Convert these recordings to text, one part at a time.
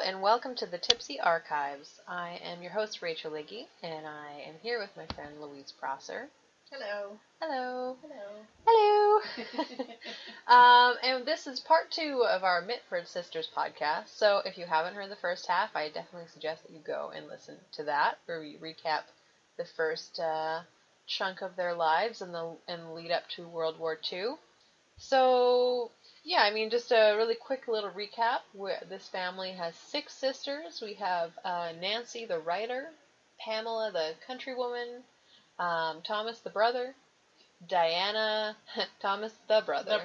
and welcome to the Tipsy Archives. I am your host, Rachel Liggy, and I am here with my friend Louise Prosser. Hello. Hello. Hello. Hello. And this is part 2 of our Mitford Sisters podcast. So if you haven't heard the first half, I definitely suggest that you go and listen to that, where we recap the first chunk of their lives and lead up to World War II. So, yeah, I mean, just a really quick little recap. This family has 6 sisters. We have Nancy, the writer, Pamela, the countrywoman, Thomas, the brother, Diana, Thomas, the brother.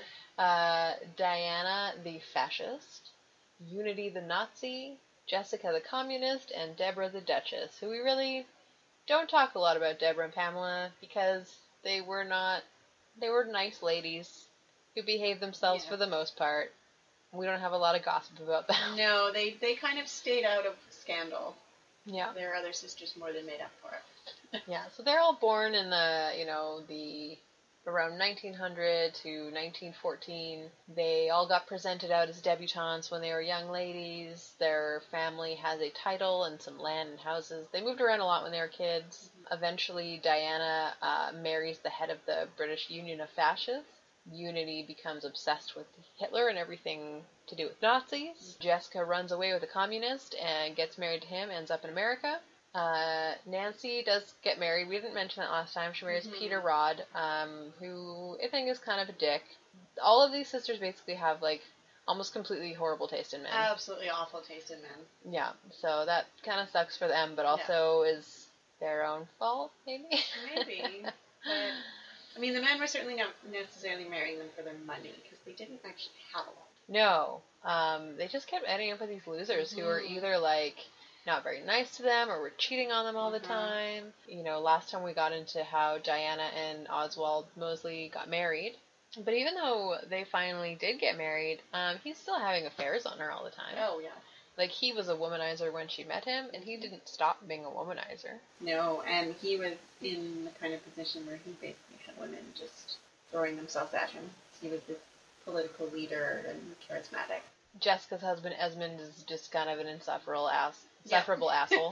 Diana, the fascist, Unity, the Nazi, Jessica, the communist, and Deborah, the duchess, who we really don't talk a lot about Deborah and Pamela because they were nice ladies who behaved themselves for the most part. We don't have a lot of gossip about them. No, they kind of stayed out of scandal. Yeah. Their other sisters more than made up for it. Yeah, so they're all born in the around 1900 to 1914. They all got presented out as debutantes when they were young ladies. Their family has a title and some land and houses. They moved around a lot when they were kids. Eventually, Diana marries the head of the British Union of Fascists. Unity becomes obsessed with Hitler and everything to do with Nazis. Jessica runs away with a communist and gets married to him, ends up in America. Nancy does get married. We didn't mention that last time. She marries Peter Rod, who I think is kind of a dick. All of these sisters basically have, almost completely horrible taste in men. Absolutely awful taste in men. Yeah, so that kind of sucks for them, but also is their own fault, maybe? Maybe, but... I mean, the men were certainly not necessarily marrying them for their money, because they didn't actually have a lot. No. They just kept ending up with these losers who were either, not very nice to them or were cheating on them all the time. Last time we got into how Diana and Oswald Mosley got married. But even though they finally did get married, he's still having affairs on her all the time. Oh, yeah. He was a womanizer when she met him, and he didn't stop being a womanizer. No, and he was in the kind of position where he basically had women just throwing themselves at him. He was this political leader and charismatic. Jessica's husband, Esmond, is just kind of an insufferable asshole.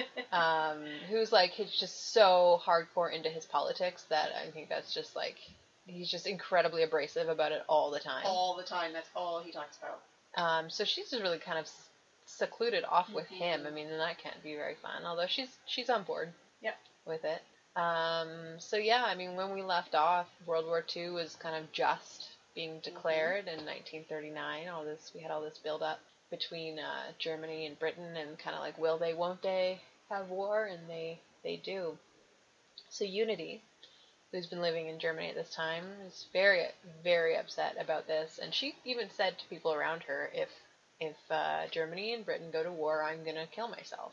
Who's, he's just so hardcore into his politics that I think that's just, he's just incredibly abrasive about it all the time. All the time. That's all he talks about. So she's just really kind of secluded off with him. I mean, and that can't be very fun, although she's on board with it. So yeah, I mean, when we left off, World War II was kind of just being declared in 1939. We had all this build up between Germany and Britain, and kind of will they, won't they have war? And they do. So Unity, who's been living in Germany at this time, is very, very upset about this, and she even said to people around her, if Germany and Britain go to war, I'm gonna kill myself.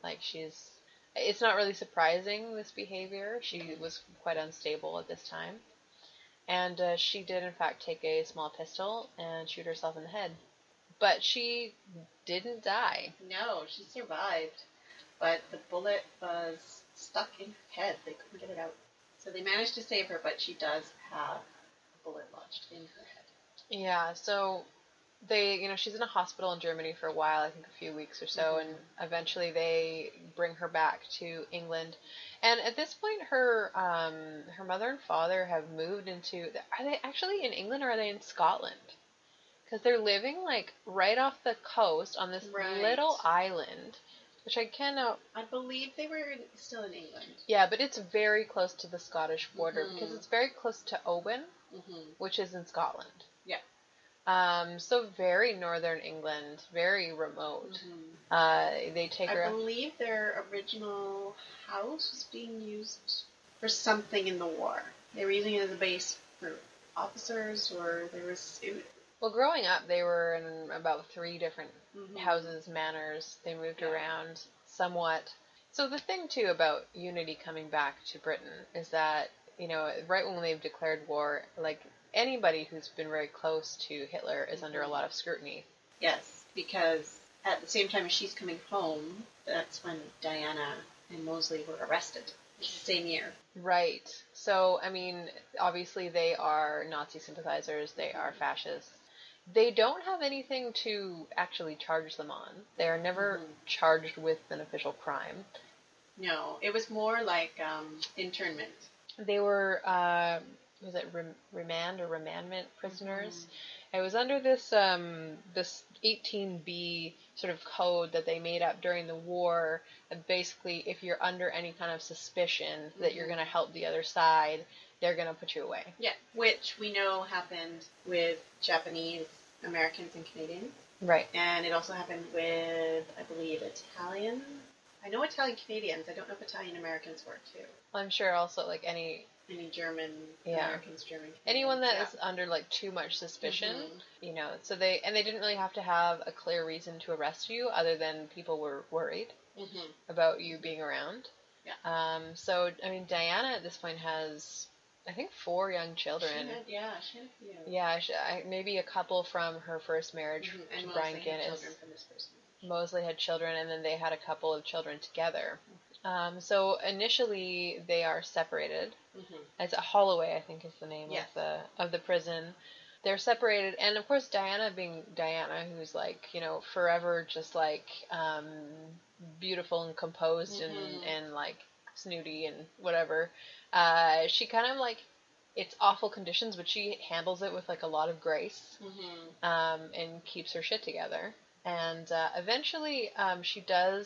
It's not really surprising, this behavior. She was quite unstable at this time, and she did in fact take a small pistol and shoot herself in the head, but she didn't die. No, she survived, but the bullet was stuck in her head. They couldn't get it out. So they managed to save her, but she does have a bullet lodged in her head. Yeah, so she's in a hospital in Germany for a while, I think a few weeks or so, and eventually they bring her back to England. And at this point, her mother and father have moved into... Are they actually in England or are they in Scotland? Because they're living, right off the coast on this little island... Which I believe they were still in England. Yeah, but it's very close to the Scottish border because it's very close to Oban, which is in Scotland. Yeah. So very northern England, very remote. They take her... I believe their original house was being used for something in the war. They were using it as a base for officers, or there was... Well, growing up, they were in about 3 different houses, manors. They moved around somewhat. So the thing, too, about Unity coming back to Britain is that, right when they've declared war, anybody who's been very close to Hitler is under a lot of scrutiny. Yes, because at the same time as she's coming home, that's when Diana and Mosley were arrested. The same year. Right. So, I mean, obviously they are Nazi sympathizers. They are fascists. They don't have anything to actually charge them on. They are never charged with an official crime. No, it was more like internment. They were, was it remand or remandment prisoners? It was under this this 18B sort of code that they made up during the war. And basically, if you're under any kind of suspicion that you're going to help the other side, they're going to put you away. Yeah, which we know happened with Japanese Americans and Canadians. Right. And it also happened with, I believe, Italian. I know Italian Canadians. I don't know if Italian Americans were too. I'm sure also like any German Americans, German Canadians. Anyone that is under like too much suspicion, you know. So they didn't really have to have a clear reason to arrest you, other than people were worried about you being around. Yeah. So I mean, Diana at this point has, I think, 4 young children. She had a few. Yeah, maybe a couple from her first marriage and to Brian Mosley Guinness. Had children from this person. Mosley had children, and then they had a couple of children together. So initially they are separated. It's Holloway, I think, is the name of the prison. They're separated, and of course Diana, being Diana, who's like, you know, forever just like beautiful and composed and like snooty and whatever. She kind of like, it's awful conditions, but she handles it with like a lot of grace, and keeps her shit together. And eventually, they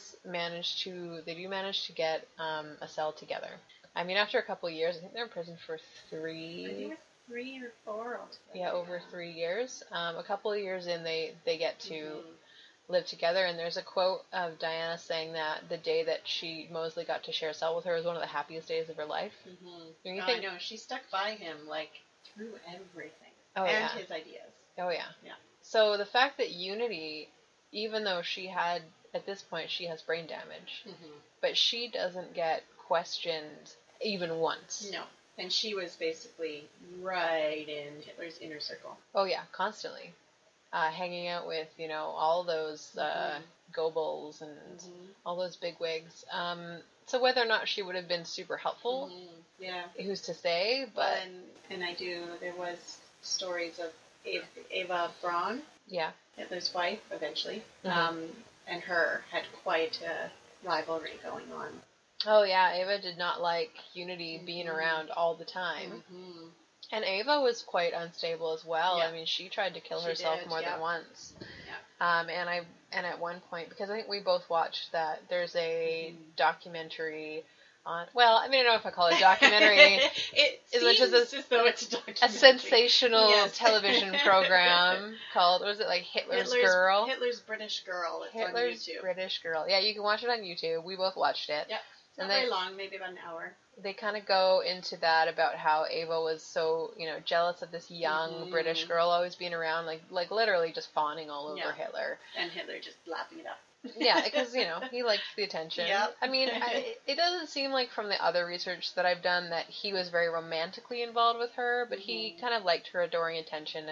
do manage to get a cell together. I mean, after a couple of years, I think they're in prison for 3. I think it was 3 or 4 altogether. Yeah, over 3 years. A couple of years in, they get to live together. And there's a quote of Diana saying that the day that Mosley got to share a cell with her was one of the happiest days of her life. I know. She stuck by him like through everything. Oh, and his ideas. Oh yeah. Yeah. So the fact that Unity, even though she had, at this point, she has brain damage, but she doesn't get questioned even once. No. And she was basically right in Hitler's inner circle. Oh, yeah, constantly. Hanging out with, you know, all those Goebbels and all those bigwigs. So whether or not she would have been super helpful, who's to say, but... And there was stories of Eva Braun. Yeah. Hitler's wife, eventually, and her had quite a rivalry going on. Oh, yeah, Eva did not like Unity being around all the time. And Eva was quite unstable as well. Yeah. I mean, she tried to kill herself more than once. Yeah. And at one point, because I think we both watched that, there's a documentary on, well, I mean, I don't know if I call it a documentary. It seems as though it's a documentary. A sensational television program called, was it like Hitler's Girl? Hitler's British Girl. It's on YouTube. British Girl. Yeah, you can watch it on YouTube. We both watched it. Yeah. It's not very long, maybe about an hour. They kind of go into that about how Ava was so, you know, jealous of this young British girl always being around, like literally just fawning all over Hitler. And Hitler just lapping it up. Yeah, because, you know, he likes the attention. Yep. I mean, it doesn't seem like from the other research that I've done that he was very romantically involved with her, but he kind of liked her adoring attention,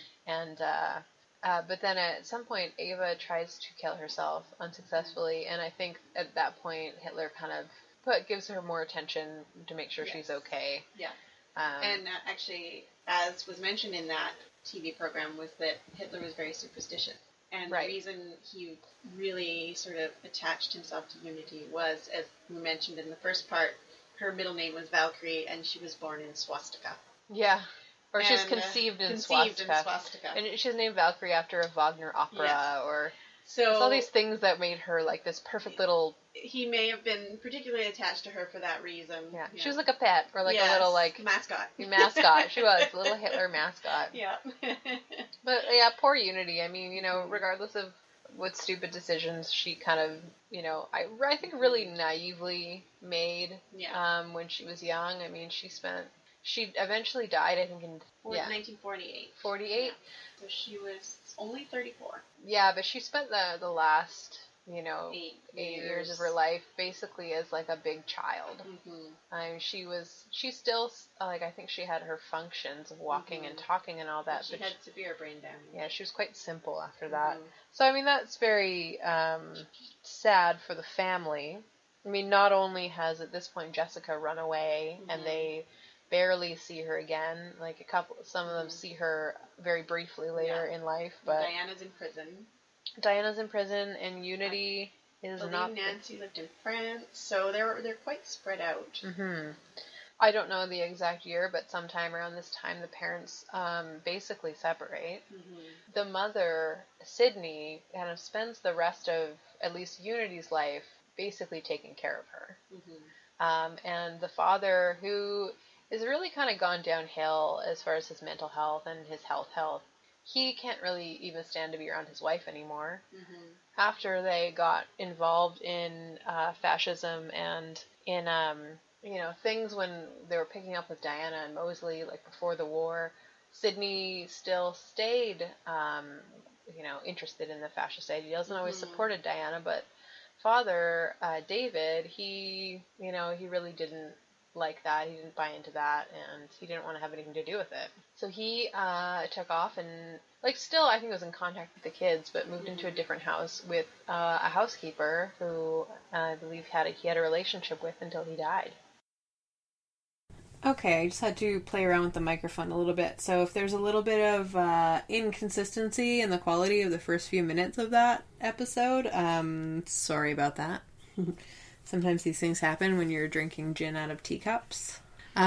but then at some point Ava tries to kill herself unsuccessfully, and I think at that point Hitler kind of gives her more attention to make sure she's okay. Yeah. And actually, as was mentioned in that TV program, was that Hitler was very superstitious. And the reason he really sort of attached himself to Unity was, as we mentioned in the first part, her middle name was Valkyrie, and she was born in swastika. Yeah. Or she's conceived in swastika. And she's named Valkyrie after a Wagner opera, or... So it's all these things that made her like this perfect little... He may have been particularly attached to her for that reason. Yeah. She was like a pet, or like a little like... mascot. Mascot. She was. A little Hitler mascot. Yeah. But yeah, poor Unity. I mean, you know, regardless of what stupid decisions she kind of, you know, I think really naively made when she was young. I mean, she eventually died, I think, in 1948. 48? Yeah. So she was only 34. Yeah, but she spent the last, you know, 8 years of her life basically as like a big child. She still, like, I think she had her functions of walking and talking and all that. But she had severe brain damage. Yeah, she was quite simple after that. So, I mean, that's very sad for the family. I mean, not only has at this point Jessica run away and they barely see her again. Like some of them see her very briefly later in life. But Diana's in prison. And Unity is not. Nancy lived in France, so they're quite spread out. Mm-hmm. I don't know the exact year, but sometime around this time, the parents basically separate. Mm-hmm. The mother, Sydney, kind of spends the rest of at least Unity's life basically taking care of her. Mm-hmm. And the father, who is really kind of gone downhill as far as his mental health and his health, he can't really even stand to be around his wife anymore. Mm-hmm. After they got involved in fascism and in things when they were picking up with Diana and Moseley, like before the war, Sydney still stayed, interested in the fascist ideals and always supported Diana. But father, David, he really didn't like that. He didn't buy into that, and he didn't want to have anything to do with it. So he took off and, still, I think was in contact with the kids, but moved into a different house with a housekeeper who I believe he had a relationship with until he died. Okay, I just had to play around with the microphone a little bit. So if there's a little bit of inconsistency in the quality of the first few minutes of that episode, sorry about that. Sometimes these things happen when you're drinking gin out of teacups.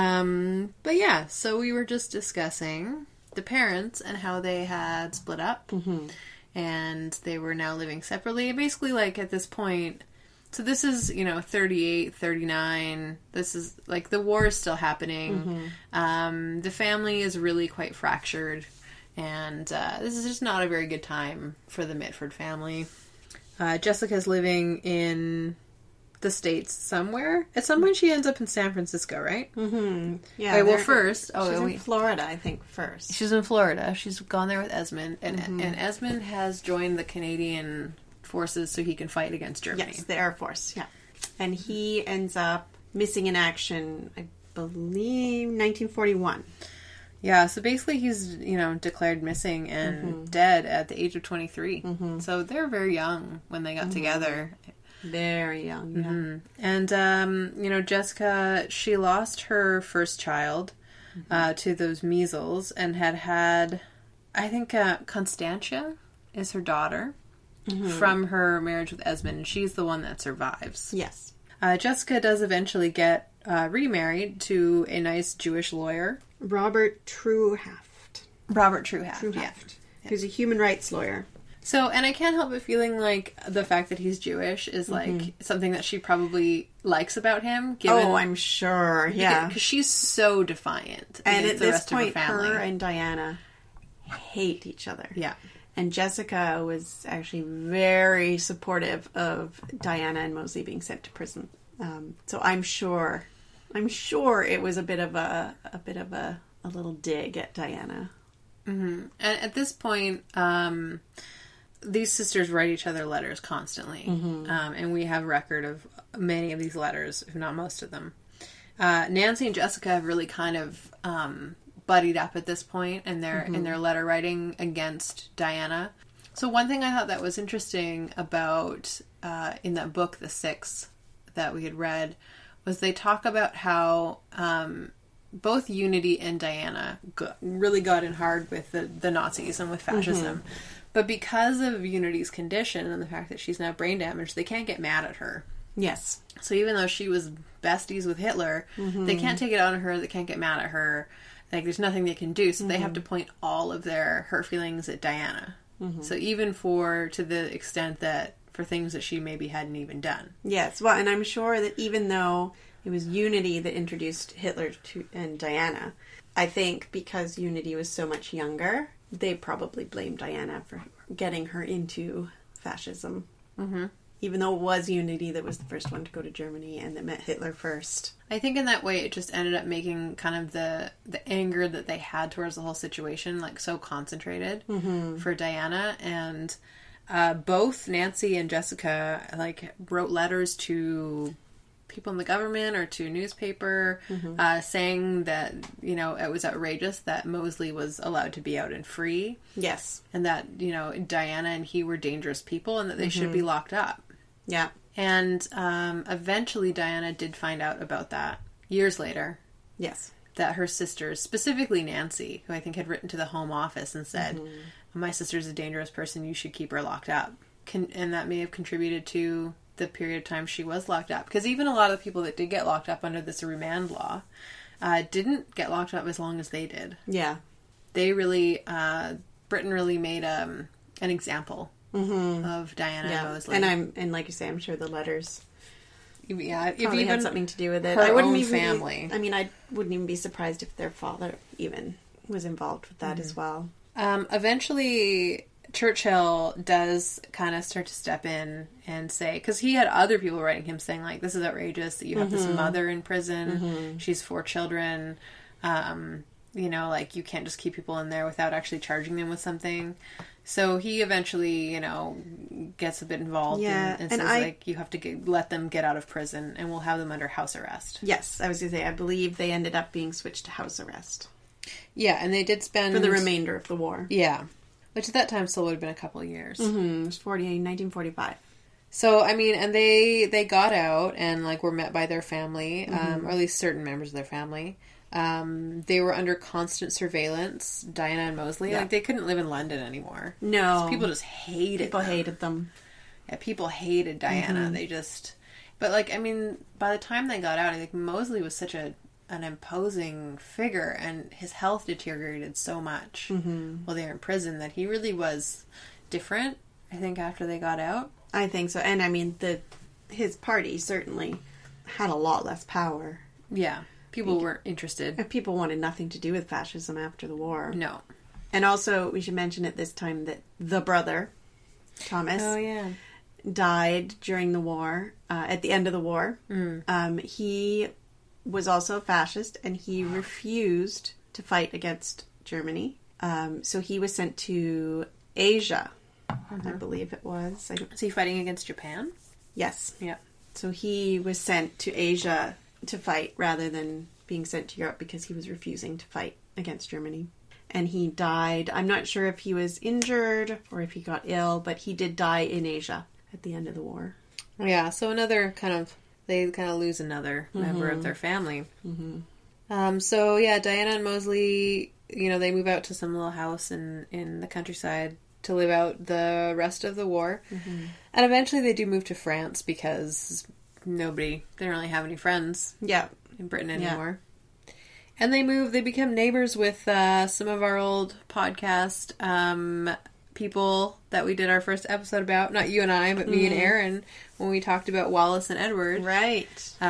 But yeah, so we were just discussing the parents and how they had split up. Mm-hmm. And they were now living separately. Basically, at this point... So this is, 38, 39. This is, the war is still happening. Mm-hmm. The family is really quite fractured. And this is just not a very good time for the Mitford family. Jessica's living in the States somewhere. At some point she ends up in San Francisco, right? Mm-hmm. Yeah. Right, well, first... she's in Florida, I think, first. She's in Florida. She's gone there with Esmond. And Esmond has joined the Canadian... forces so he can fight against Germany. Yes, the Air Force, yeah. And he ends up missing in action, I believe, 1941. Yeah, so basically he's, declared missing and dead at the age of 23. Mm-hmm. So they're very young when they got together. Very young, yeah. Mm-hmm. And, Jessica, she lost her first child to those measles and had, I think, Constantia is her daughter. Mm-hmm. From her marriage with Esmond, and she's the one that survives. Yes. Jessica does eventually get remarried to a nice Jewish lawyer. Robert Truhaft. Yeah. Who's a human rights lawyer. So, and I can't help but feeling like the fact that he's Jewish is something that she probably likes about him. I'm sure, yeah. Because she's so defiant. And at this point, her and Diana hate each other. Yeah. And Jessica was actually very supportive of Diana and Moseley being sent to prison. So I'm sure it was a bit of a little dig at Diana. Mm-hmm. And at this point, these sisters write each other letters constantly, and we have record of many of these letters, if not most of them. Nancy and Jessica have really kind of buddied up at this point in their letter writing against Diana. So one thing I thought that was interesting about in that book, The Six, that we had read, was they talk about how both Unity and Diana really got in hard with the Nazis and with fascism. But because of Unity's condition and the fact that she's now brain damaged, they can't get mad at her. Yes. So even though she was besties with Hitler, they can't take it out on her, they can't get mad at her. There's nothing they can do, so they have to point all of their hurt feelings at Diana. So even to the extent that for things that she maybe hadn't even done. Yes, well, and I'm sure that even though it was Unity that introduced Hitler and Diana, I think because Unity was so much younger, they probably blamed Diana for getting her into fascism. Mm-hmm. Even though it was Unity that was the first one to go to Germany and that met Hitler first. I think in that way it just ended up making kind of the anger that they had towards the whole situation so concentrated for Diana. And both Nancy and Jessica wrote letters to people in the government or to newspaper saying that, it was outrageous that Moseley was allowed to be out and free. Yes. And that, Diana and he were dangerous people and that they should be locked up. Yeah. And eventually Diana did find out about that years later. Yes. that her sisters, specifically Nancy, who I think had written to the Home Office and said, my sister's a dangerous person, you should keep her locked up. And that may have contributed to the period of time she was locked up. Because even a lot of the people that did get locked up under this remand law didn't get locked up as long as they did. Yeah. They really, Britain really made an example of Diana and Moseley. And like you say, I'm sure the letters... Yeah, if probably had something to do with it. Her own family. I mean, I wouldn't even be surprised if their father even was involved with that as well. Eventually, Churchill does kind of start to step in and say, because he had other people writing him saying, like, this is outrageous that you have this mother in prison. She's 4 children. You know, like, you can't just keep people in there without actually charging them with something. So he eventually, you know, gets a bit involved and says, like, you have to let them get out of prison and we'll have them under house arrest. Yes, I was going to say, I believe they ended up being switched to house arrest. Yeah, and they did spend... For the remainder of the war. Yeah. Which at that time still would have been a couple of years. It was 1945. So, I mean, and they got out and, like, were met by their family, or at least certain members of their family. They were under constant surveillance, Diana and Moseley. Like, they couldn't live in London anymore. No. People just hated them. Yeah, people hated Diana. They just... But, like, I mean, by the time they got out, I think Moseley was such an imposing figure, and his health deteriorated so much while they were in prison that he really was different, I think, after they got out. I think so. And, I mean, his party certainly had a lot less power. Yeah. People weren't interested. People wanted nothing to do with fascism after the war. No. And also, we should mention at this time that the brother, Thomas, died during the war, at the end of the war. He was also a fascist, and he refused to fight against Germany. So he was sent to Asia, I believe it was. Is he fighting against Japan? Yes. Yeah. So he was sent to Asia to fight rather than being sent to Europe because he was refusing to fight against Germany. And he died. I'm not sure if he was injured or if he got ill, but he did die in Asia at the end of the war. Yeah, so they kind of lose another member of their family. So, yeah, Diana and Moseley, you know, they move out to some little house in the countryside to live out the rest of the war. And eventually they do move to France because... they don't really have any friends in Britain anymore. And they become neighbors with some of our old podcast people that we did our first episode about. Not you and I, but me and Aaron, when we talked about Wallace and Edward. Right.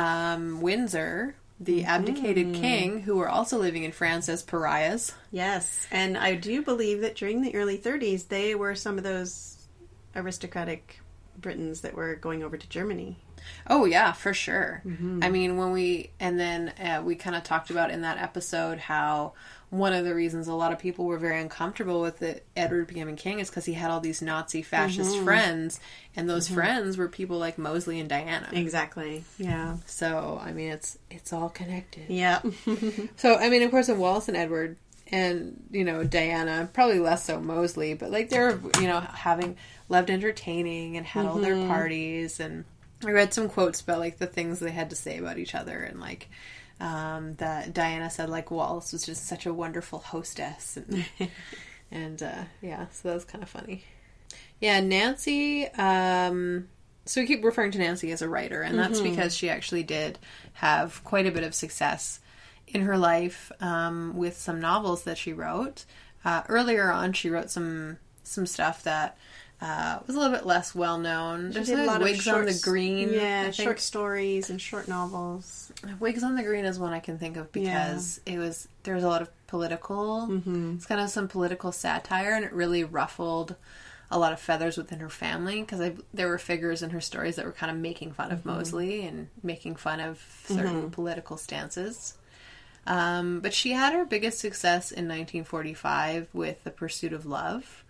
Windsor, the abdicated king, who were also living in France as pariahs. Yes, and I do believe that during the early 30s, they were some of those aristocratic Britons that were going over to Germany. Oh, yeah, for sure. I mean, we kind of talked about in that episode how one of the reasons a lot of people were very uncomfortable with Edward becoming king is because he had all these Nazi fascist friends, and those friends were people like Moseley and Diana. Exactly, yeah. So, I mean, it's all connected. Yeah. So, I mean, of course, in Wallace and Edward, and, you know, Diana, probably less so Moseley, but, like, they're, you know, loved entertaining and had all their parties, and... I read some quotes about, like, the things they had to say about each other, and, like, that Diana said, like, Wallace was just such a wonderful hostess, and yeah, so that was kind of funny. Yeah, Nancy, so we keep referring to Nancy as a writer, and that's because she actually did have quite a bit of success in her life with some novels that she wrote. Earlier on, she wrote some stuff that... was a little bit less well known. There's a lot of Wigs on the Green. Yeah, short stories and short novels. Wigs on the Green is one I can think of because there was a lot of political. It's kind of some political satire, and it really ruffled a lot of feathers within her family because there were figures in her stories that were kind of making fun of Moseley and making fun of certain political stances. But she had her biggest success in 1945 with The Pursuit of Love.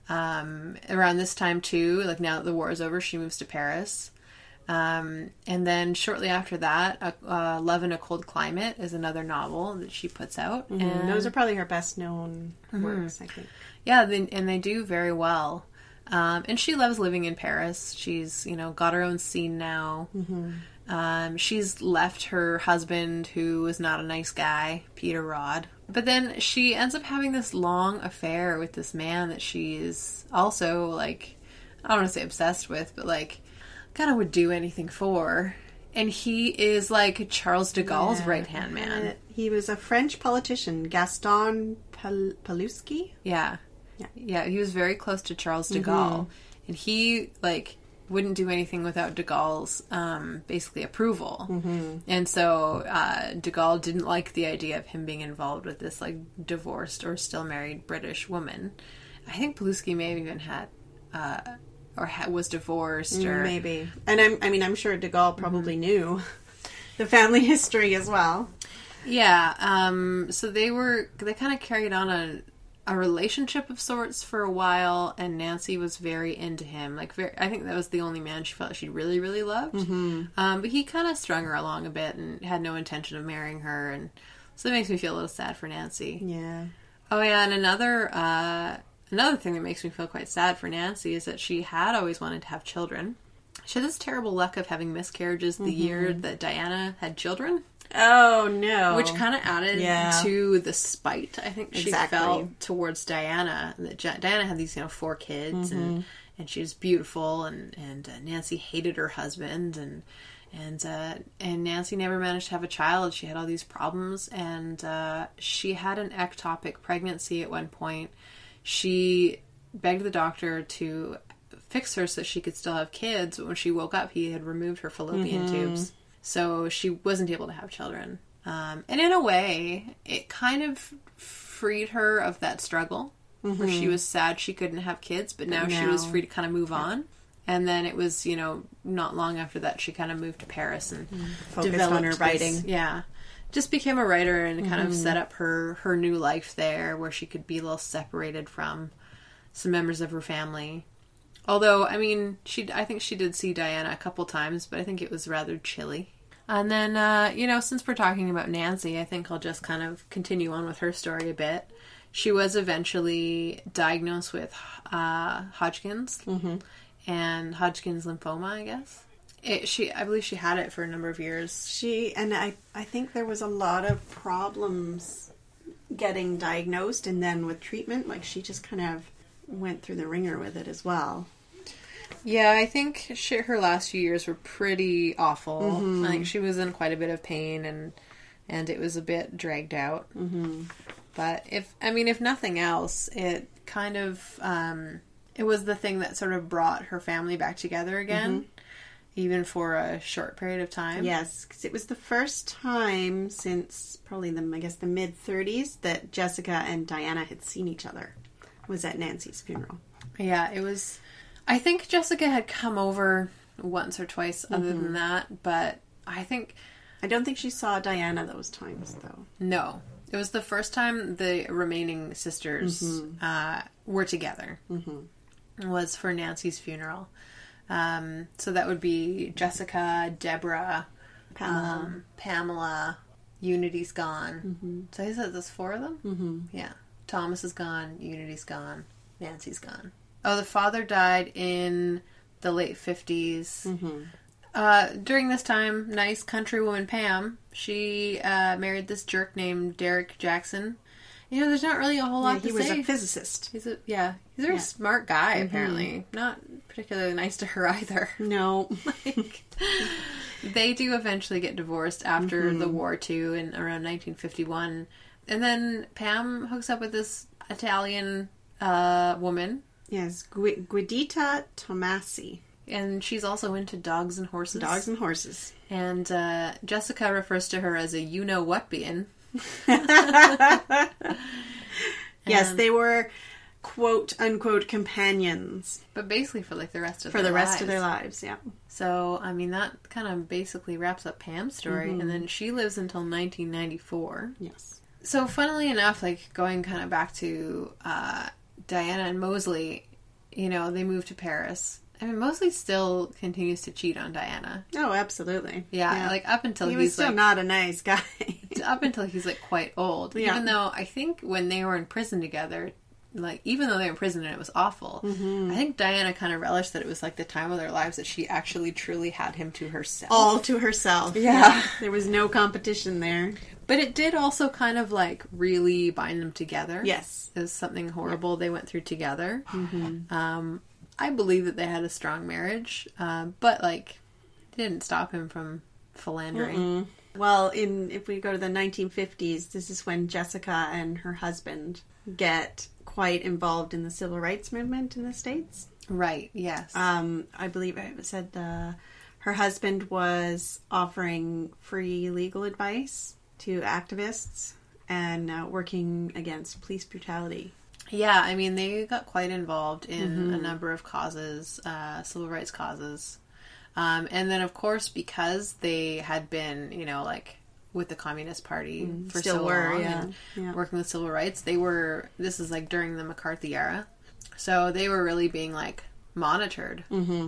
Around this time too, like now that the war is over, she moves to Paris. And then shortly after that, Love in a Cold Climate is another novel that she puts out. And those are probably her best known works, I think. Yeah, and they do very well. And she loves living in Paris. She's, you know, got her own scene now. She's left her husband, who was not a nice guy, Peter Rod. But then she ends up having this long affair with this man that she is also, like, I don't want to say obsessed with, but, like, kind of would do anything for. And he is, like, Charles de Gaulle's right-hand man. He was a French politician, Gaston Paluski. Yeah, he was very close to Charles de Gaulle. And he, like, wouldn't do anything without de Gaulle's, basically, approval. And so, de Gaulle didn't like the idea of him being involved with this, like, divorced or still married British woman. I think Paluski may have even had, was divorced, or... Maybe. And I'm sure de Gaulle probably knew the family history as well. Yeah, so they kind of carried on a relationship of sorts for a while, and Nancy was very into him. Like, I think that was the only man she felt she really, really loved. But he kind of strung her along a bit and had no intention of marrying her, and so it makes me feel a little sad for Nancy. Yeah. Oh yeah, and another thing that makes me feel quite sad for Nancy is that she had always wanted to have children. She had this terrible luck of having miscarriages the year that Diana had children. Oh, no. Which kind of added to the spite, I think, she felt towards Diana. That Diana had these, 4 kids, and she was beautiful, and Nancy hated her husband, and Nancy never managed to have a child. She had all these problems, and she had an ectopic pregnancy at one point. She begged the doctor to fix her so she could still have kids, but when she woke up, he had removed her fallopian tubes. So she wasn't able to have children. And in a way, it kind of freed her of that struggle, where she was sad she couldn't have kids, but now she was free to kind of move on. And then it was, not long after that, she kind of moved to Paris and focused on her writing. Just became a writer and kind of set up her new life there, where she could be a little separated from some members of her family. Although, I think she did see Diana a couple times, but I think it was rather chilly. And then, since we're talking about Nancy, I think I'll just kind of continue on with her story a bit. She was eventually diagnosed with Hodgkin's and Hodgkin's lymphoma, I guess. I believe she had it for a number of years. I think there was a lot of problems getting diagnosed, and then with treatment, like, she just kind of went through the ringer with it as well. Yeah, I think her last few years were pretty awful. I think she was in quite a bit of pain, and it was a bit dragged out. But if nothing else, it kind of it was the thing that sort of brought her family back together again, even for a short period of time. Yes, because it was the first time since probably the mid-30s that Jessica and Diana had seen each other. Was at Nancy's funeral. Yeah, it was... I think Jessica had come over once or twice other than that, but I don't think she saw Diana those times, though. No. It was the first time the remaining sisters were together. It was for Nancy's funeral. So that would be Jessica, Deborah, Pamela, Unity's gone. So I said there's 4 of them? Yeah. Thomas is gone, Unity's gone, Nancy's gone. Oh, the father died in the late 50s. During this time, nice country woman Pam, she married this jerk named Derek Jackson. There's not really a whole lot to say. He was a physicist. He's a very smart guy, apparently. Not particularly nice to her either. No. They do eventually get divorced after the war, too, in around 1951. And then Pam hooks up with this Italian woman. Yes, Guidita Tomasi. And she's also into dogs and horses. Dogs and horses. And Jessica refers to her as a you-know-what being. Yes, they were quote-unquote companions. But basically for the rest of their lives, yeah. So, that kind of basically wraps up Pam's story. And then she lives until 1994. Yes. So, funnily enough, going kind of back to Diana and Mosley, they moved to Paris. Mosley still continues to cheat on Diana. Oh, absolutely. Yeah. Up until he was still not a nice guy. Up until he's, quite old. Yeah. Even though I think when they were in prison together, like, even though they were in prison and it was awful, I think Diana kind of relished that it was like the time of their lives that she actually truly had him to herself. All to herself. Yeah. There was no competition there. But it did also kind of like really bind them together. Yes. It was something horrible they went through together. I believe that they had a strong marriage, but like, it didn't stop him from philandering. Well, if we go to the 1950s, this is when Jessica and her husband get quite involved in the civil rights movement in the States. Right, yes. I believe it said her husband was offering free legal advice to activists and working against police brutality. Yeah, I mean, they got quite involved in a number of causes, civil rights causes. And then, of course, because they had been, you know, like, with the Communist Party for so long and working with civil rights, this is like during the McCarthy era. So they were really being, like, monitored.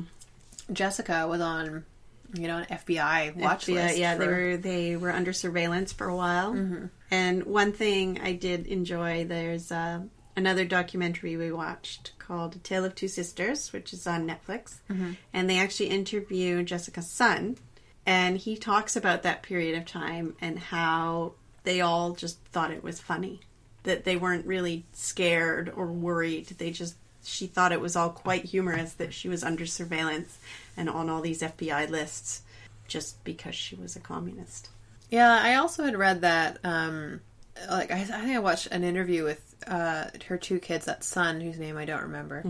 Jessica was on, you know, an FBI watch list. Yeah, they were under surveillance for a while. And one thing I did enjoy, there's another documentary we watched called A Tale of Two Sisters, which is on Netflix. And they actually interview Jessica's son, and he talks about that period of time and how they all just thought it was funny, that they weren't really scared or worried. She thought it was all quite humorous that she was under surveillance and on all these FBI lists just because she was a communist. Yeah, I also had read that, I think I watched an interview with her two kids, that son, whose name I don't remember.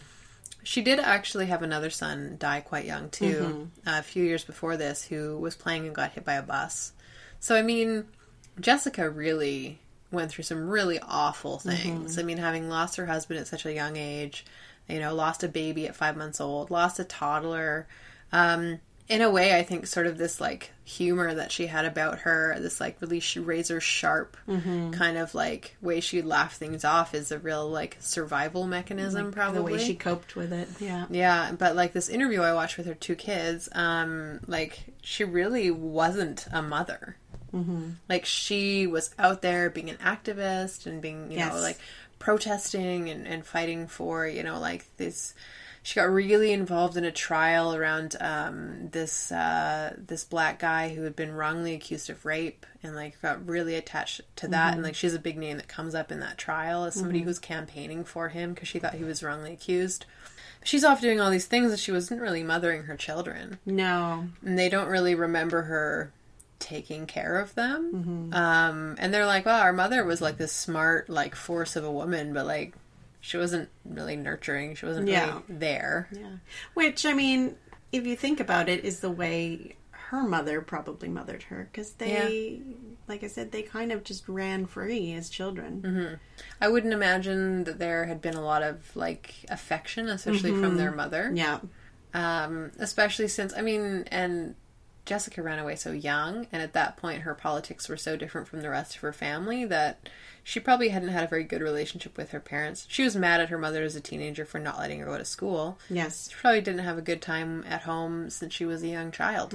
She did actually have another son die quite young, too, a few years before this, who was playing and got hit by a bus. So, I mean, Jessica really went through some really awful things. I mean, having lost her husband at such a young age, you know, lost a baby at 5 months old, lost a toddler. In a way, I think sort of this, like, humor that she had about her, this, like, really razor sharp kind of, like, way she'd laugh things off is a real, like, survival mechanism, like, probably. The way she coped with it, yeah. Yeah, but, like, this interview I watched with her two kids, like, she really wasn't a mother. Like, she was out there being an activist and being, you know, like, protesting and fighting for, you know, like, this... She got really involved in a trial around this black guy who had been wrongly accused of rape, and like got really attached to that. And like, she's a big name that comes up in that trial as somebody who's campaigning for him because she thought he was wrongly accused. But she's off doing all these things, and she wasn't really mothering her children. No, and they don't really remember her taking care of them. And they're like, "Well, our mother was like this smart, like force of a woman, but like." She wasn't really nurturing. She wasn't really there. Yeah. Which, I mean, if you think about it, is the way her mother probably mothered her. Because they, like I said, they kind of just ran free as children. I wouldn't imagine that there had been a lot of, like, affection, especially from their mother. Yeah. Especially since, I mean, and Jessica ran away so young, and at that point her politics were so different from the rest of her family that... She probably hadn't had a very good relationship with her parents. She was mad at her mother as a teenager for not letting her go to school. Yes. She probably didn't have a good time at home since she was a young child.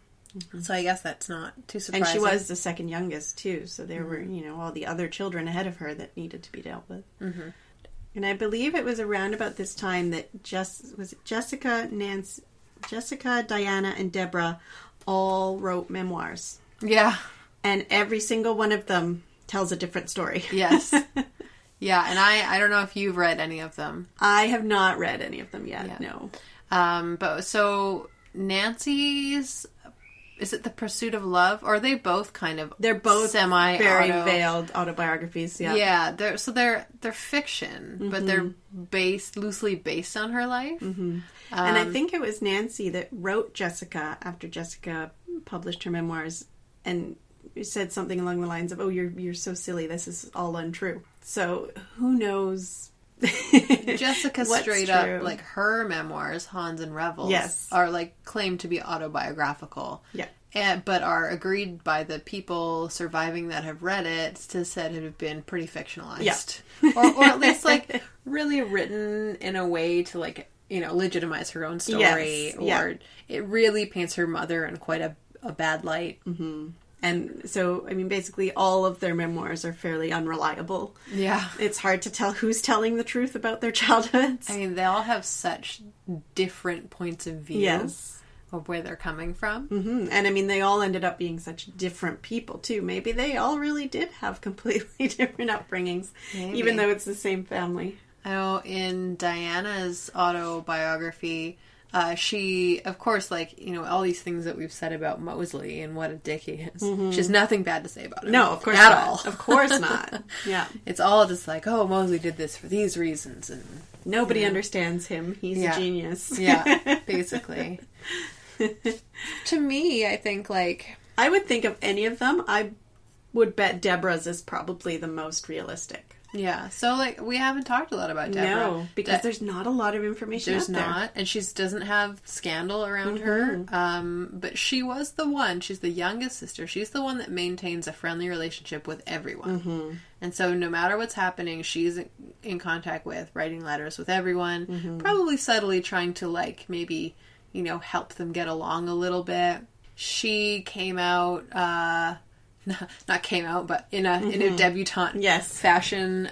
So I guess that's not too surprising. And she was the second youngest, too. So there were, you know, all the other children ahead of her that needed to be dealt with. And I believe it was around about this time that Jessica, Diana, and Deborah all wrote memoirs. Yeah. And every single one of them... tells a different story. Yes. Yeah, and I don't know if you've read any of them. I have not read any of them yet, no. But so Nancy's, is it The Pursuit of Love? Or are they both kind of they're both very veiled autobiographies, yeah. Yeah, they're fiction, but they're loosely based on her life. And I think it was Nancy that wrote Jessica after Jessica published her memoirs, and said something along the lines of, "Oh, you're so silly. This is all untrue." So who knows? Jessica straight up, like her memoirs, Hans and Revels, are like claimed to be autobiographical. Yeah, but are agreed by the people surviving that have read it to said it have been pretty fictionalized, or at least like really written in a way to like, you know, legitimize her own story, or it really paints her mother in quite a bad light. And so, I mean, basically all of their memoirs are fairly unreliable. Yeah. It's hard to tell who's telling the truth about their childhoods. I mean, they all have such different points of view. Yes. Of where they're coming from. Mm-hmm. And I mean, they all ended up being such different people, too. Maybe they all really did have completely different upbringings, even though it's the same family. I know in Diana's autobiography, she, of course, like, you know, all these things that we've said about Mosley and what a dick he is. Mm-hmm. She has nothing bad to say about him. No, of course at not. all. Of course not. Yeah. It's all just like, oh, Mosley did this for these reasons. And nobody understands him. He's a genius. Yeah, basically. To me, I think, like... I would think of any of them. I would bet Deborah's is probably the most realistic. Yeah. So, like, we haven't talked a lot about Deborah. No, because there's not a lot of information out there. There's not. And she doesn't have scandal around her. But she was the one. She's the youngest sister. She's the one that maintains a friendly relationship with everyone. Mm-hmm. And so no matter what's happening, she's in contact with, writing letters with everyone. Probably subtly trying to, like, maybe... you know, help them get along a little bit. She came out, not came out, but in a debutante fashion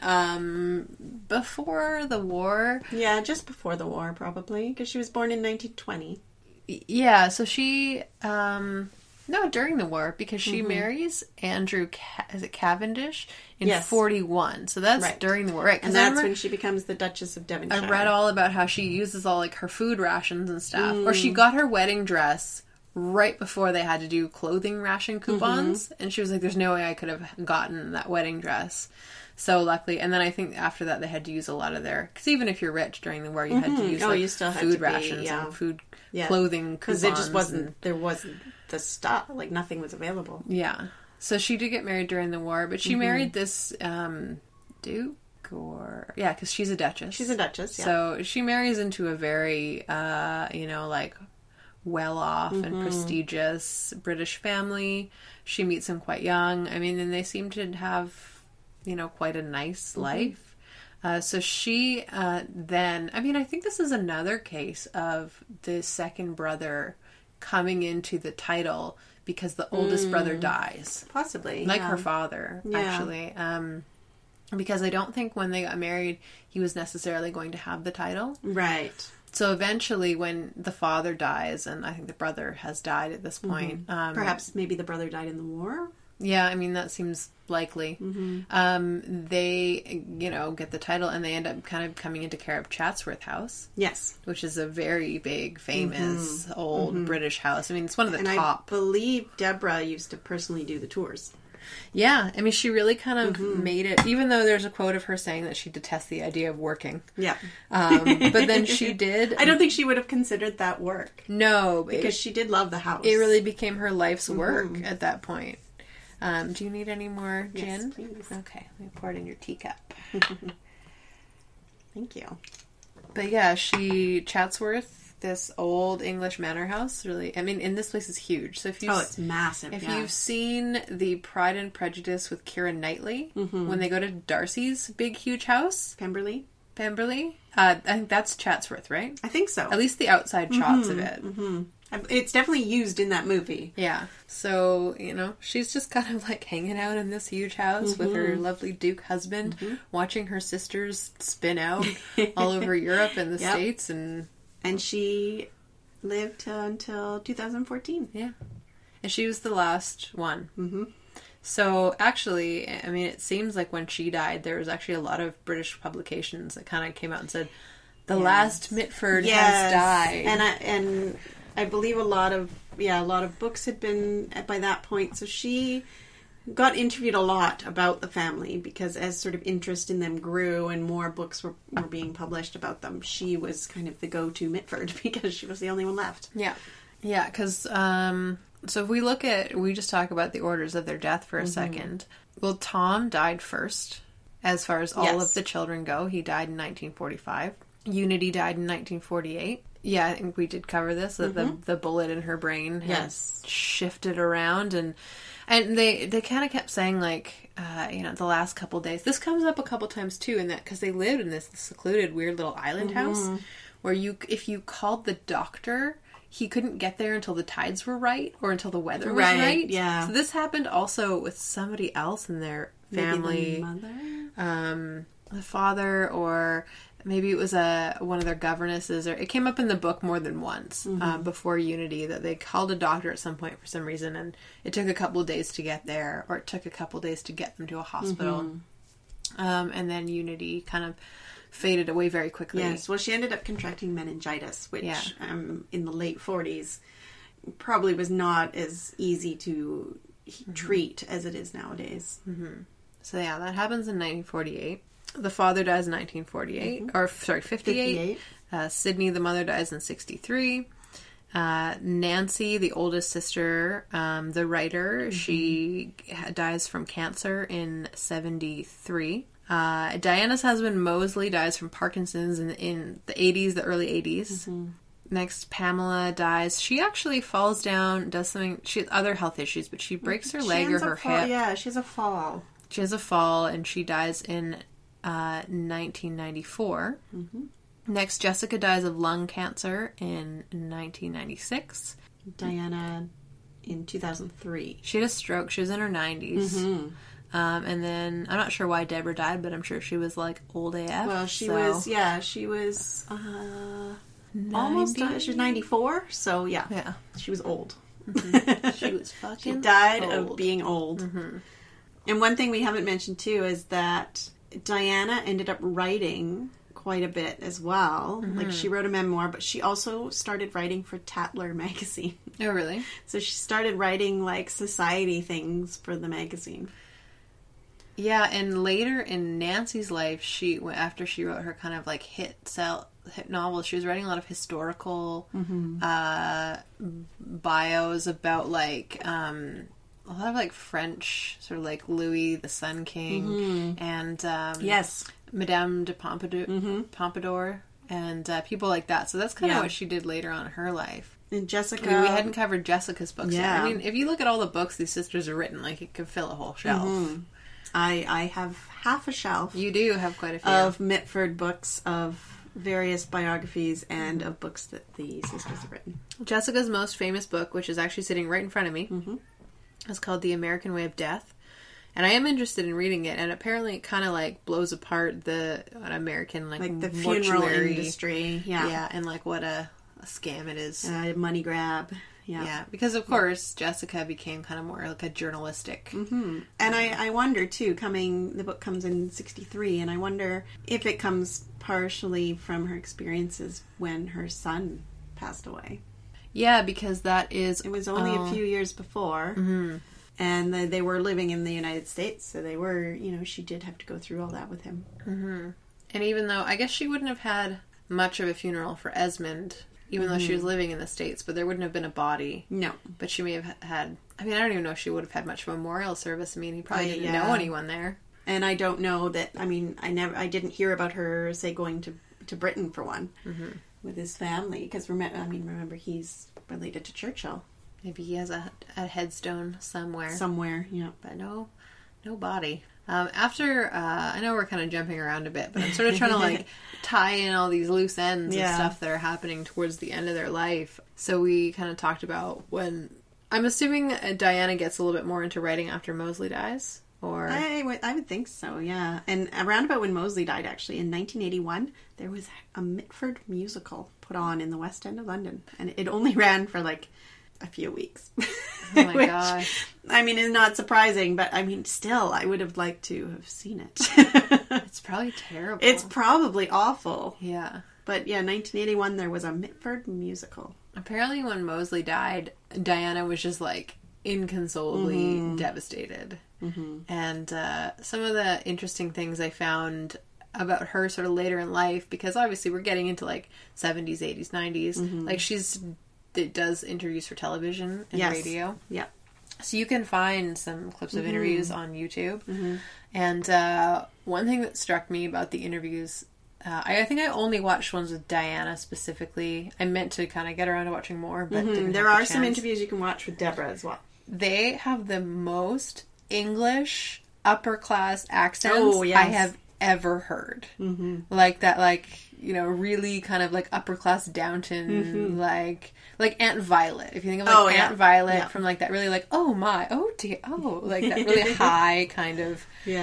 before the war. Yeah, just before the war, probably, because she was born in 1920. Yeah, so she, no, during the war, because she marries Andrew, is it Cavendish? In 41. So that's during the war, right? And that's when she becomes the Duchess of Devonshire. I read all about how she uses all, like, her food rations and stuff. Or she got her wedding dress right before they had to do clothing ration coupons. And she was like, there's no way I could have gotten that wedding dress. So luckily, and then I think after that they had to use a lot of their, because even if you're rich during the war, you had to use you still had food to rations and food, clothing coupons. Because it just wasn't, there wasn't the stuff, like nothing was available. Yeah. So she did get married during the war, but she married this duke, or... yeah, because she's a duchess. She's a duchess, yeah. So she marries into a very, you know, like, well-off and prestigious British family. She meets him quite young. I mean, and they seem to have, you know, quite a nice life. So she then... I mean, I think this is another case of the second brother coming into the title... because the oldest brother dies. Possibly. Like her father, actually. Because I don't think when they got married, he was necessarily going to have the title. Right. So eventually, when the father dies, and I think the brother has died at this point. Perhaps maybe the brother died in the war? Yeah, I mean, that seems likely. They, you know, get the title, and they end up kind of coming into care of Chatsworth House. Yes. Which is a very big, famous, old British house. I mean, it's one of the top. I believe Deborah used to personally do the tours. Yeah, I mean, she really kind of made it, even though there's a quote of her saying that she detests the idea of working. Yeah. But then she did. I don't think she would have considered that work. No. Because she did love the house. It really became her life's work at that point. Do you need any more gin? Yes, please. Okay, let me pour it in your teacup. Thank you. But yeah, Chatsworth, this old English manor house, really, I mean, and this place is huge. So if you it's massive. If you've seen the Pride and Prejudice with Keira Knightley, when they go to Darcy's big, huge house, Pemberley, I think that's Chatsworth, right? I think so. At least the outside shots of it. It's definitely used in that movie. Yeah. So, you know, she's just kind of like hanging out in this huge house with her lovely Duke husband, watching her sisters spin out all over Europe and the States. And she lived until 2014. Yeah. And she was the last one. So, actually, I mean, it seems like when she died, there was actually a lot of British publications that kind of came out and said, the last Mitford has died. And I believe a lot of books had been by that point. So she got interviewed a lot about the family because as sort of interest in them grew and more books were being published about them, she was kind of the go-to Mitford because she was the only one left. Yeah. Yeah, because, so if we just talk about the orders of their death for a second. Well, Tom died first, as far as all of the children go. He died in 1945. Unity died in 1948. Yeah, I think we did cover this, that the bullet in her brain has shifted around, and they kind of kept saying, like, you know, the last couple days. This comes up a couple times, too, in that, because they lived in this secluded, weird little island house, where if you called the doctor, he couldn't get there until the tides were right or until the weather was right. Yeah. So this happened also with somebody else in their family. Maybe the mother? The father, or maybe it was one of their governesses, or it came up in the book more than once before Unity that they called a doctor at some point for some reason, and it took a couple of days to get there, or it took a couple of days to get them to a hospital. And then Unity kind of faded away very quickly. Yes, well, she ended up contracting meningitis, which in the late 40s probably was not as easy to treat as it is nowadays. So yeah, that happens in 1948. The father dies in 1948, or sorry, 58. Sydney, the mother, dies in 63. Nancy, the oldest sister, the writer, she dies from cancer in 73. Diana's husband, Mosley, dies from Parkinson's in the 80s, the early 80s. Next, Pamela dies. She actually falls down, does something, she has other health issues, but she breaks her leg or her hip. Yeah, she has a fall. She has a fall, and she dies in 1994. Next, Jessica dies of lung cancer in 1996. Diana in 2003. She had a stroke. She was in her 90s. And then, I'm not sure why Deborah died, but I'm sure she was, like, old AF. Well, she was almost, she was 94, so yeah. She was old. She was fucking She died old. of being old. And one thing we haven't mentioned, too, is that Diana ended up writing quite a bit as well. Like, she wrote a memoir, but she also started writing for Tatler magazine. Oh, really? So she started writing, like, society things for the magazine. Yeah, and later in Nancy's life, after she wrote her kind of, like, hit novel, she was writing a lot of historical bios about, like, a lot of, like, French, sort of like Louis the Sun King, and Madame de Pompadour, and people like that. So that's kind of what she did later on in her life. And Jessica... I mean, we hadn't covered Jessica's books yet. I mean, if you look at all the books these sisters have written, like, it could fill a whole shelf. I have half a shelf. You do have quite a few. Of Mitford books of various biographies and of books that the sisters have written. Jessica's most famous book, which is actually sitting right in front of me, is called The American Way of Death. And I am interested in reading it, and apparently it kind of, like, blows apart the American, like the funeral industry. Yeah, and, like, what a scam it is. Money grab. Yeah, because, of course, Jessica became kind of more like a journalistic. And I wonder, too, the book comes in 63, and I wonder if it comes partially from her experiences when her son passed away. Yeah, because it was only a few years before. And they were living in the United States, so they were, she did have to go through all that with him. And even though, I guess she wouldn't have had much of a funeral for Esmond, even though she was living in the States, but there wouldn't have been a body. No. But she may have had, I mean, I don't even know if she would have had much of a memorial service. I mean, he probably didn't know anyone there. And I don't know that, I mean, I didn't hear about her, say, going to Britain for one with his family, because remember, he's related to Churchill. Maybe he has a headstone somewhere. Yeah. But no body. After, I know we're kind of jumping around a bit, but I'm sort of trying to, like, tie in all these loose ends and stuff that are happening towards the end of their life. So we kind of talked about when, I'm assuming Diana gets a little bit more into writing after Mosley dies, or... I would think so, yeah. And around about when Mosley died, actually, in 1981, there was a Mitford musical put on in the West End of London. And it only ran for, like, a few weeks. Oh my gosh. I mean, it's not surprising, but I mean, still, I would have liked to have seen it. It's probably terrible. It's probably awful. Yeah. But yeah, 1981, there was a Mitford musical. Apparently when Mosley died, Diana was just, like, inconsolably devastated. And some of the interesting things I found about her sort of later in life, because obviously we're getting into, like, 70s, 80s, 90s. Like, it does interviews for television and radio. Yeah. So you can find some clips of interviews on YouTube. And one thing that struck me about the interviews, I think I only watched ones with Diana specifically. I meant to kind of get around to watching more, but there are some interviews you can watch with Deborah as well. They have the most English upper class accents I have ever heard. Like that, like really kind of like upper class Downton, like Aunt Violet. If you think of like Aunt Violet from like that really like, oh my, oh dear, oh, like that really high kind of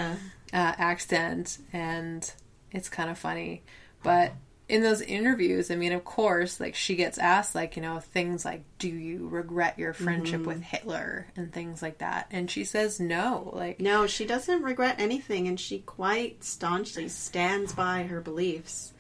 accent, and it's kind of funny. But in those interviews, I mean, of course, like she gets asked like, things like, do you regret your friendship with Hitler and things like that? And she says no. Like, no, she doesn't regret anything, and she quite staunchly stands by her beliefs.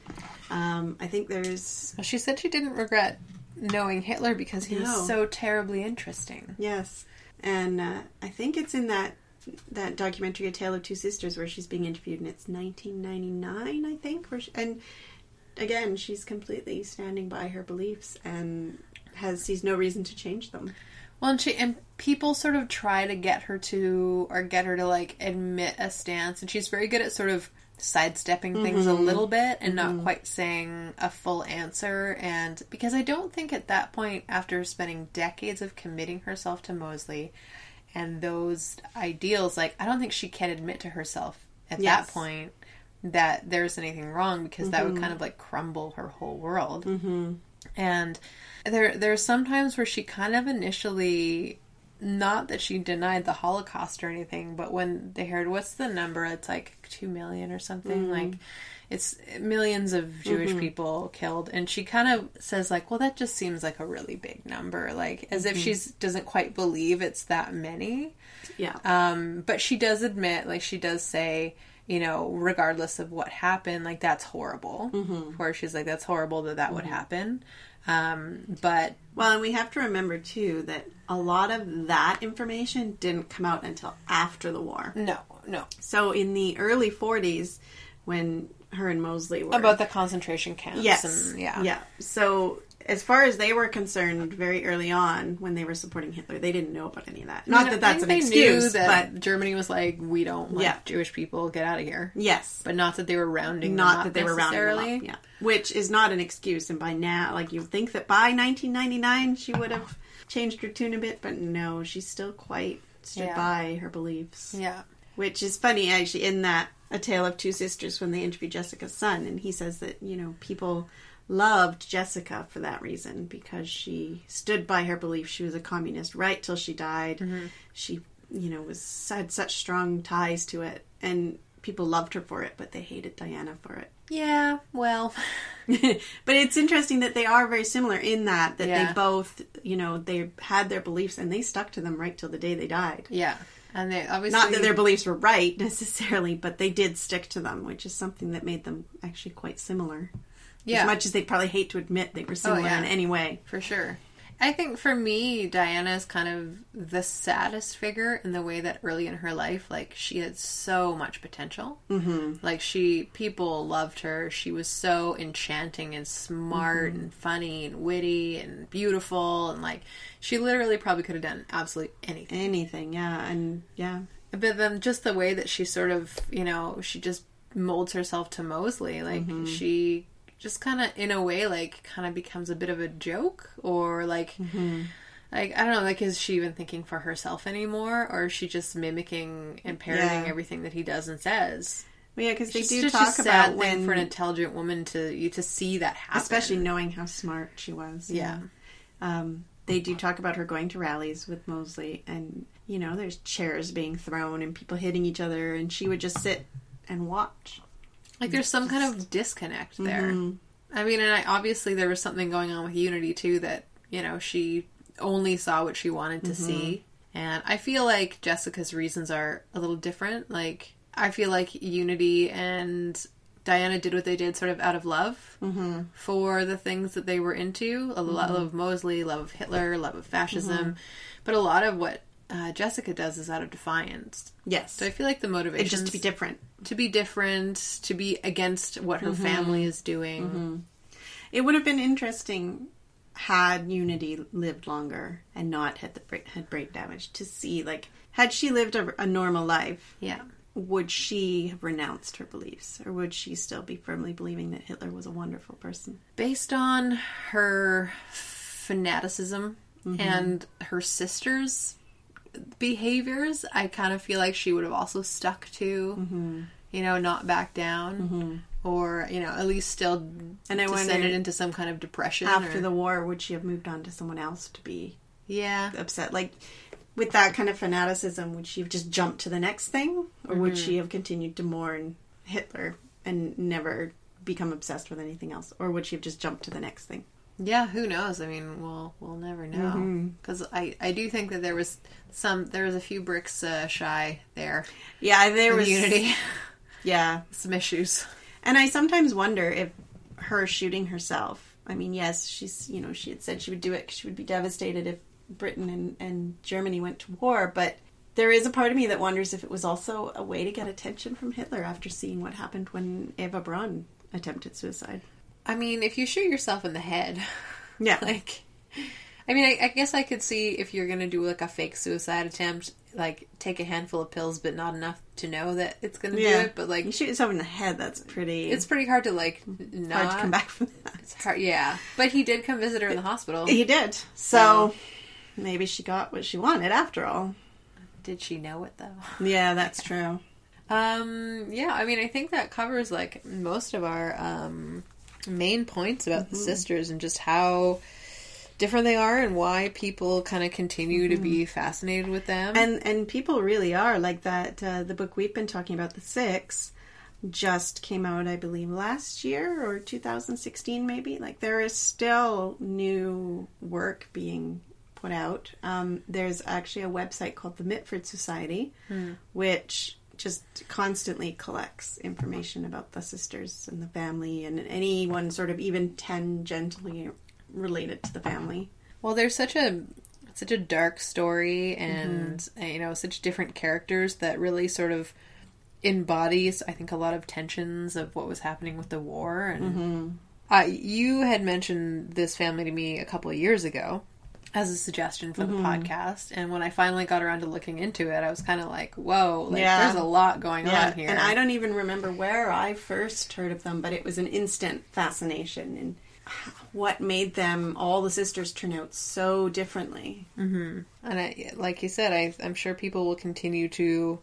I think there's... Well, she said she didn't regret knowing Hitler because he was so terribly interesting. Yes. And I think it's in that documentary, A Tale of Two Sisters, where she's being interviewed, and it's 1999, I think. And again, she's completely standing by her beliefs and sees no reason to change them. Well, and people sort of try to get her to like admit a stance, and she's very good at sort of sidestepping things a little bit and not quite saying a full answer. And because I don't think at that point, after spending decades of committing herself to Mosley and those ideals, like, I don't think she can admit to herself at that point that there's anything wrong, because that would kind of like crumble her whole world. And there's some times where she kind of initially, not that she denied the Holocaust or anything, but when they heard, what's the number? It's like 2 million or something. Like, it's millions of Jewish people killed. And she kind of says like, well, that just seems like a really big number. Like, as if she doesn't quite believe it's that many. Yeah. But she does admit, like, she does say, regardless of what happened, like, that's horrible. Where she's like, that's horrible that would happen. But... Well, and we have to remember, too, that a lot of that information didn't come out until after the war. No. So in the early 40s, when her and Mosley were... About the concentration camps. Yes. And, yeah. Yeah. So as far as they were concerned, very early on, when they were supporting Hitler, they didn't know about any of that. Not that that's an excuse, but Germany was like, we don't like Jewish people, get out of here. Yes. But not that they were rounding them up. Not that they were rounding them up, yeah. Which is not an excuse, and by now, like, you think that by 1999 she would have changed her tune a bit, but no, she's still quite stood by her beliefs. Yeah. Which is funny, actually, in that A Tale of Two Sisters, when they interview Jessica's son, and he says that, people loved Jessica for that reason, because she stood by her belief. She was a communist right till she died. She, had such strong ties to it, and people loved her for it, but they hated Diana for it. Yeah, well. But it's interesting that they are very similar in that they both, they had their beliefs and they stuck to them right till the day they died. Yeah. And they obviously... Not that their beliefs were right, necessarily, but they did stick to them, which is something that made them actually quite similar. Yeah. As much as they'd probably hate to admit they were similar in any way. For sure. I think for me, Diana is kind of the saddest figure in the way that early in her life, like, she had so much potential. Like, people loved her. She was so enchanting and smart and funny and witty and beautiful, and, like, she literally probably could have done absolutely anything. Anything, yeah. And, yeah. But then just the way that she sort of, she just molds herself to Mosley. Like, she... just kind of, in a way, like, kind of becomes a bit of a joke, or, like, like, I don't know, like, is she even thinking for herself anymore, or is she just mimicking and parroting everything that he does and says? Well, yeah, because they do talk about when... for an intelligent woman to see that happen. Especially knowing how smart she was. Yeah. They do talk about her going to rallies with Mosley, and, there's chairs being thrown and people hitting each other, and she would just sit and watch. Like, there's some kind of disconnect there. I mean, and obviously there was something going on with Unity, too, that, she only saw what she wanted to see. And I feel like Jessica's reasons are a little different. Like, I feel like Unity and Diana did what they did sort of out of love for the things that they were into. A love of Mosley, love of Hitler, love of fascism. But a lot of what Jessica does is out of defiance. Yes. So I feel like the motivation... It's just to be different. To be different, to be against what her family is doing. It would have been interesting had Unity lived longer and not had brain damage, to see, like, had she lived a normal life, would she have renounced her beliefs, or would she still be firmly believing that Hitler was a wonderful person? Based on her fanaticism and her sister's behaviors, I kind of feel like she would have also stuck to, not back down. or, you know, at least still descended into some kind of depression. After the war, would she have moved on to someone else to be upset? Like, with that kind of fanaticism, would she have just jumped to the next thing? Or would she have continued to mourn Hitler and never become obsessed with anything else? Or would she have just jumped to the next thing? Yeah, who knows? I mean, we'll never know. Because I do think that there was a few bricks shy there. Yeah, there was Unity. Yeah. Some issues. And I sometimes wonder if her shooting herself, I mean, yes, she's, you know, she had said she would do it because she would be devastated if Britain and Germany went to war, but there is a part of me that wonders if it was also a way to get attention from Hitler after seeing what happened when Eva Braun attempted suicide. I mean, if you shoot yourself in the head, yeah, like, I mean, I guess I could see if you're gonna do like a fake suicide attempt, like take a handful of pills, but not enough to know that it's gonna do it. But like, you shoot yourself in the head, it's pretty hard to like hard to come back from that. It's hard, yeah. But he did come visit her in the hospital. He did, so maybe she got what she wanted after all. Did she know it though? Yeah, that's true. Yeah, I mean, I think that covers like most of our main points about the sisters and just how different they are and why people kind of continue to be fascinated with them. And people really are like that. The book we've been talking about, The Six, just came out, I believe, last year or 2016 maybe. Like, there is still new work being put out. There's actually a website called the Mitford Society, which just constantly collects information about the sisters and the family and anyone sort of even tangentially related to the family. Well, there's such a dark story and you know, such different characters that really sort of embodies, I think, a lot of tensions of what was happening with the war. And you had mentioned this family to me a couple of years ago as a suggestion for the podcast, and when I finally got around to looking into it, I was kind of like, whoa, like, there's a lot going on here. And I don't even remember where I first heard of them, but it was an instant fascination in what made them, all the sisters, turn out so differently. And like you said, I'm sure people will continue to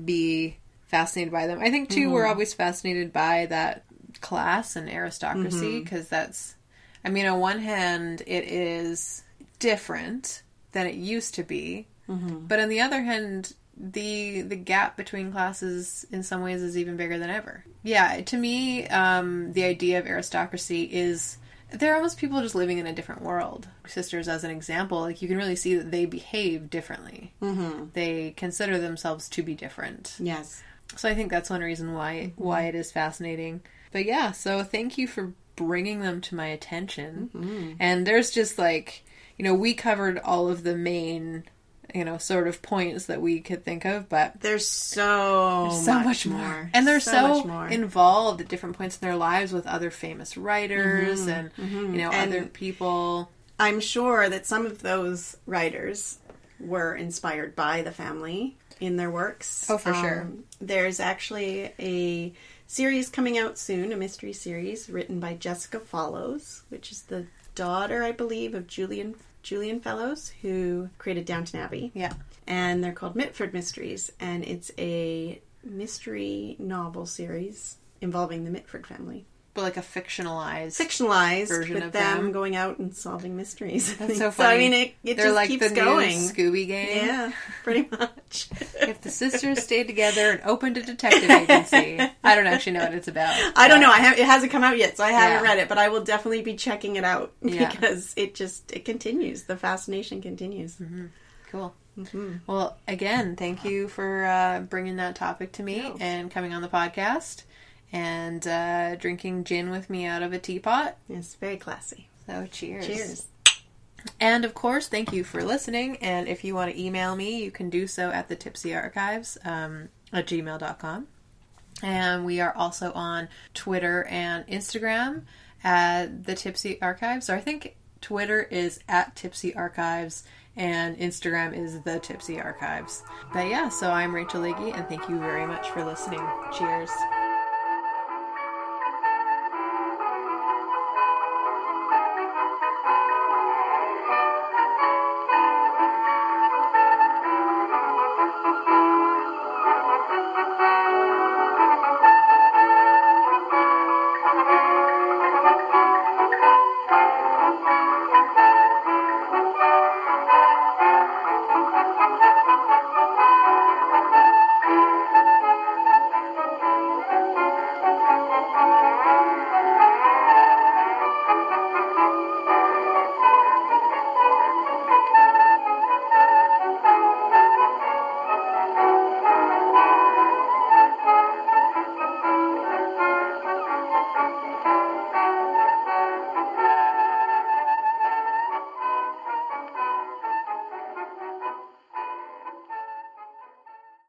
be fascinated by them. I think, too, we're always fascinated by that class and aristocracy, because that's, I mean, on one hand, it is different than it used to be, but on the other hand, the gap between classes in some ways is even bigger than ever. Yeah, to me, the idea of aristocracy is they're almost people just living in a different world. Sisters, as an example, like, you can really see that they behave differently. They consider themselves to be different. Yes. So I think that's one reason why it is fascinating. But yeah, so thank you for bringing them to my attention. And there's just like, you know, we covered all of the main, you know, sort of points that we could think of, but there's so much more. And they're so involved at different points in their lives with other famous writers and, you know, and other people. I'm sure that some of those writers were inspired by the family in their works. Oh, for sure. There's actually a series coming out soon, a mystery series written by Jessica Follows, which is the daughter, I believe, of Julian Fellows, who created Downton Abbey. Yeah. And they're called Mitford Mysteries, and it's a mystery novel series involving the Mitford family. But like a fictionalized version with of them going out and solving mysteries. That's so funny. So, I mean, it They're just like keeps the going. New Scooby game. Yeah, pretty much. If the sisters stayed together and opened a detective agency. I don't actually know what it's about. I don't know. It hasn't come out yet, so I haven't read it, but I will definitely be checking it out because it continues. The fascination continues. Cool. Well, again, thank you for bringing that topic to me and coming on the podcast. And drinking gin with me out of a teapot. Yes, very classy. So cheers. Cheers. And of course, thank you for listening. And if you want to email me, you can do so at the Tipsy Archives at gmail.com. And we are also on Twitter and Instagram at the Tipsy Archives. So I think Twitter is at Tipsy Archives and Instagram is the Tipsy Archives. But yeah, so I'm Rachel Legge, and thank you very much for listening. Cheers.